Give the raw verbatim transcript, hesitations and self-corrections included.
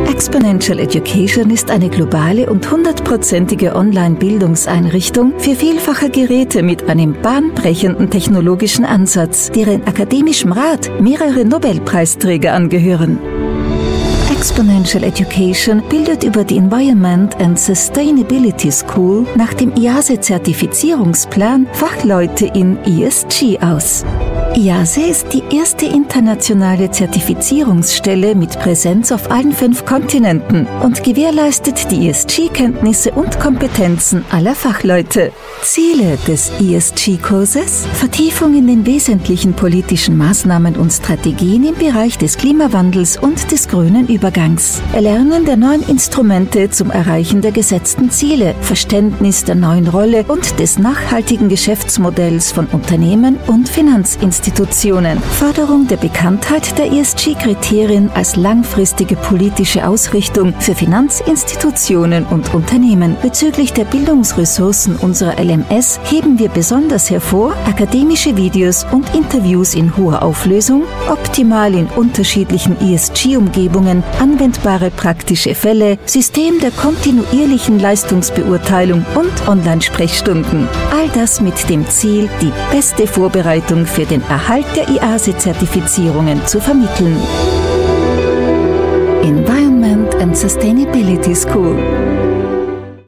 Exponential Education ist eine globale und hundertprozentige Online-Bildungseinrichtung für vielfache Geräte mit einem bahnbrechenden technologischen Ansatz, deren akademischem Rat mehrere Nobelpreisträger angehören. Exponential Education bildet über die Environment and Sustainability School nach dem I A S E-Zertifizierungsplan Fachleute in E S G aus. I A S E ist die erste internationale Zertifizierungsstelle mit Präsenz auf allen fünf Kontinenten und gewährleistet die E S G-Kenntnisse und Kompetenzen aller Fachleute. Ziele des E S G-Kurses: Vertiefung in den wesentlichen politischen Maßnahmen und Strategien im Bereich des Klimawandels und des grünen Übergangs. Erlernen der neuen Instrumente zum Erreichen der gesetzten Ziele, Verständnis der neuen Rolle und des nachhaltigen Geschäftsmodells von Unternehmen und Finanzinstitutionen. Förderung der Bekanntheit der E S G-Kriterien als langfristige politische Ausrichtung für Finanzinstitutionen und Unternehmen. Bezüglich der Bildungsressourcen unserer L M S heben wir besonders hervor akademische Videos und Interviews in hoher Auflösung, optimal in unterschiedlichen E S G-Umgebungen, anwendbare praktische Fälle, System der kontinuierlichen Leistungsbeurteilung und Online-Sprechstunden. All das mit dem Ziel, die beste Vorbereitung für den Erhalt der I A S E-Zertifizierungen zu vermitteln. Environment and Sustainability School.